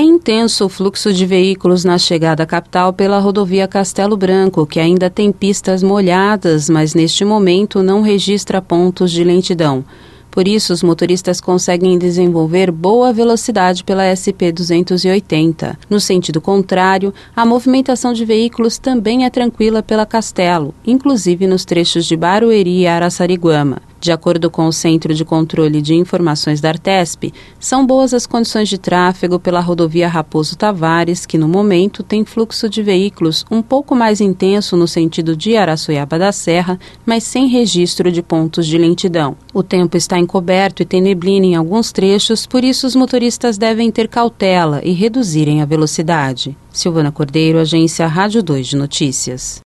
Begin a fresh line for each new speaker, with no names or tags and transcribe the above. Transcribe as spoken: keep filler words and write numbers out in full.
É intenso o fluxo de veículos na chegada à capital pela rodovia Castelo Branco, que ainda tem pistas molhadas, mas neste momento não registra pontos de lentidão. Por isso, os motoristas conseguem desenvolver boa velocidade pela S P duzentos e oitenta. No sentido contrário, a movimentação de veículos também é tranquila pela Castelo, inclusive nos trechos de Barueri e Araçariguama. De acordo com o Centro de Controle de Informações da Artesp, são boas as condições de tráfego pela rodovia Raposo Tavares, que no momento tem fluxo de veículos um pouco mais intenso no sentido de Araçoiaba da Serra, mas sem registro de pontos de lentidão. O tempo está encoberto e tem neblina em alguns trechos, por isso os motoristas devem ter cautela e reduzirem a velocidade. Silvana Cordeiro, Agência Rádio dois de Notícias.